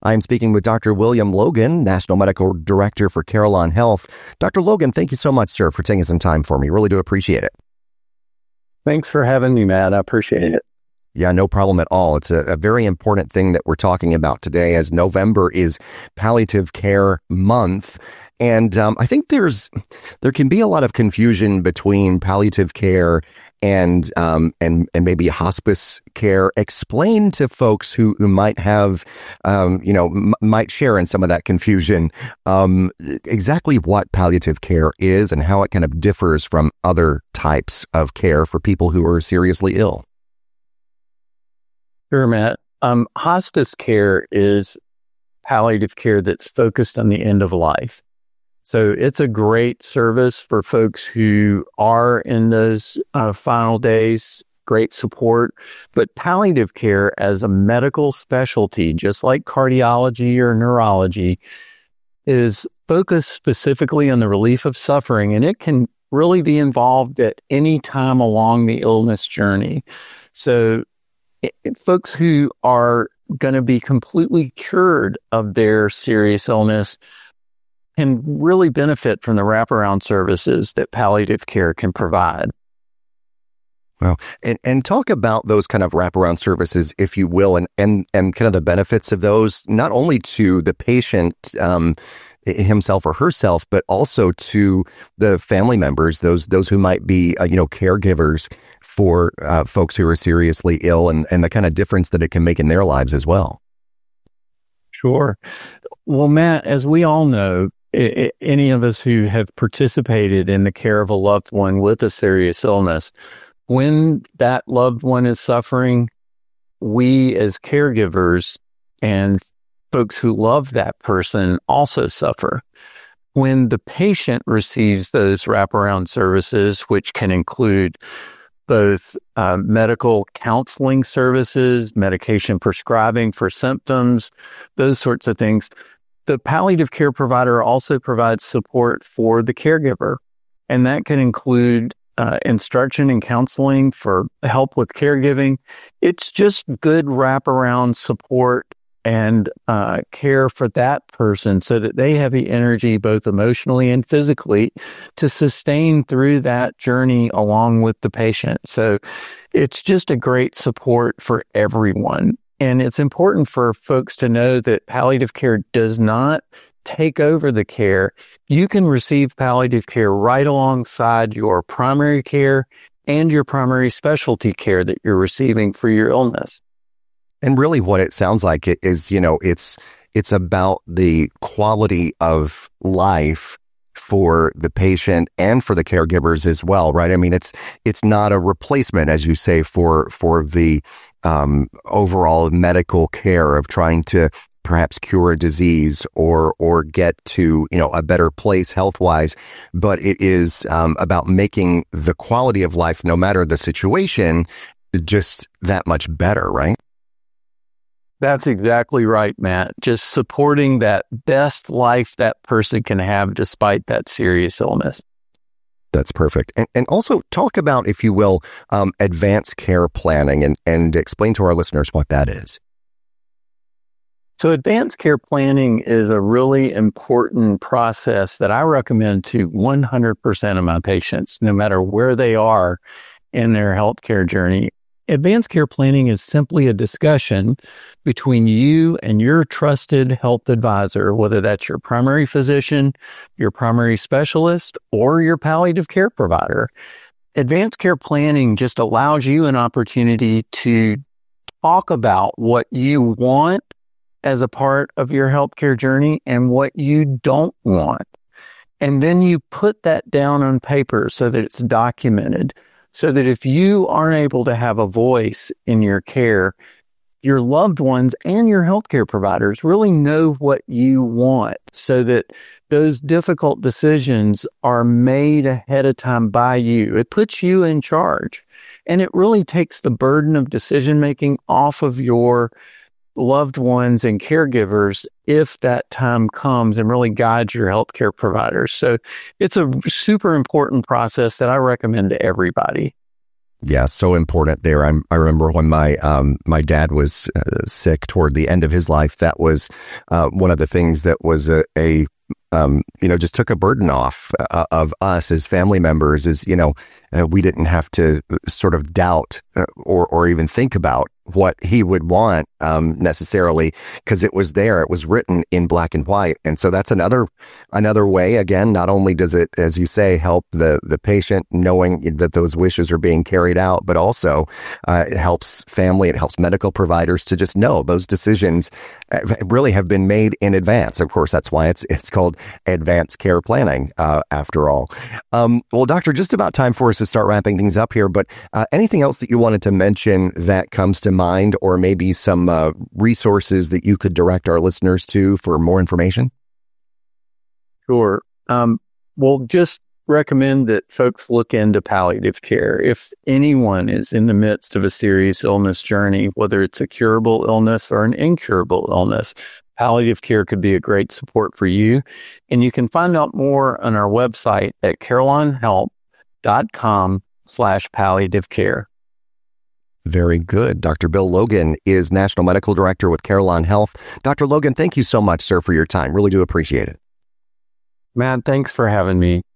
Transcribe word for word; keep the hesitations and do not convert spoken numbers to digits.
I'm speaking with Doctor William Logan, National Medical Director for Carelon Health. Doctor Logan, thank you so much, sir, for taking some time for me. Really do appreciate it. Thanks for having me, Matt. I appreciate it. Yeah, no problem at all. It's a, a very important thing that we're talking about today, as November is Palliative Care Month. And um, I think there's there can be a lot of confusion between palliative care and um, and and maybe hospice care. Explain to folks who, who might have, um, you know, m- might share in some of that confusion um, exactly what palliative care is and how it kind of differs from other types of care for people who are seriously ill. Sure, Matt. Um, hospice care is palliative care that's focused on the end of life. So it's a great service for folks who are in those uh, final days, great support. But palliative care as a medical specialty, just like cardiology or neurology, is focused specifically on the relief of suffering, and it can really be involved at any time along the illness journey. So it, it, folks who are going to be completely cured of their serious illness can really benefit from the wraparound services that palliative care can provide. Well, and, and talk about those kind of wraparound services, if you will, and, and, and kind of the benefits of those, not only to the patient um, himself or herself, but also to the family members, those those who might be, uh, you know, caregivers for uh, folks who are seriously ill, and, and the kind of difference that it can make in their lives as well. Sure. Well, Matt, as we all know, It, it, any of us who have participated in the care of a loved one with a serious illness, when that loved one is suffering, we as caregivers and folks who love that person also suffer. When the patient receives those wraparound services, which can include both uh, medical counseling services, medication prescribing for symptoms, those sorts of things, the palliative care provider also provides support for the caregiver, and that can include uh, instruction and counseling for help with caregiving. It's just good wraparound support and uh, care for that person so that they have the energy, both emotionally and physically, to sustain through that journey along with the patient. So it's just a great support for everyone. And it's important for folks to know that palliative care does not take over the care. You can receive palliative care right alongside your primary care and your primary specialty care that you're receiving for your illness. And really what it sounds like it is, you know, it's it's about the quality of life for the patient and for the caregivers as well, right? I mean, it's it's not a replacement, as you say, for for the um, overall medical care of trying to perhaps cure a disease or or get to, you know, a better place health-wise, but it is um, about making the quality of life, no matter the situation, just that much better, right? That's exactly right, Matt. Just supporting that best life that person can have despite that serious illness. That's perfect. And, and also talk about, if you will, um, advanced care planning and, and explain to our listeners what that is. So advanced care planning is a really important process that I recommend to one hundred percent of my patients, no matter where they are in their healthcare journey. Advanced care planning is simply a discussion between you and your trusted health advisor, whether that's your primary physician, your primary specialist, or your palliative care provider. Advanced care planning just allows you an opportunity to talk about what you want as a part of your healthcare journey and what you don't want. And then you put that down on paper so that it's documented, so that if you aren't able to have a voice in your care, your loved ones and your healthcare providers really know what you want, so that those difficult decisions are made ahead of time by you. It puts you in charge, and it really takes the burden of decision-making off of your loved ones and caregivers if that time comes, and really guides your healthcare providers. So it's a super important process that I recommend to everybody. Yeah, so important there. I'm, I remember when my um, my dad was uh, sick toward the end of his life. That was uh, one of the things that was a, a um, you know, just took a burden off uh, of us as family members. Is you know, uh, we didn't have to sort of doubt uh, or or even think about what he would want um, necessarily, because it was there. It was written in black and white. And so that's another another way. Again, not only does it, as you say, help the, the patient knowing that those wishes are being carried out, but also uh, it helps family, it helps medical providers to just know those decisions really have been made in advance. Of course, that's why it's it's called advanced care planning, uh, after all. Um, well, Doctor, just about time for us to start wrapping things up here, but uh, anything else that you wanted to mention that comes to mind, or maybe some uh, resources that you could direct our listeners to for more information? Sure. Um, well, just recommend that folks look into palliative care. If anyone is in the midst of a serious illness journey, whether it's a curable illness or an incurable illness, palliative care could be a great support for you. And you can find out more on our website at carelonhelp.com slash palliative care. Very good. Doctor Bill Logan is National Medical Director with Carelon Health. Doctor Logan, thank you so much, sir, for your time. Really do appreciate it. Man, thanks for having me.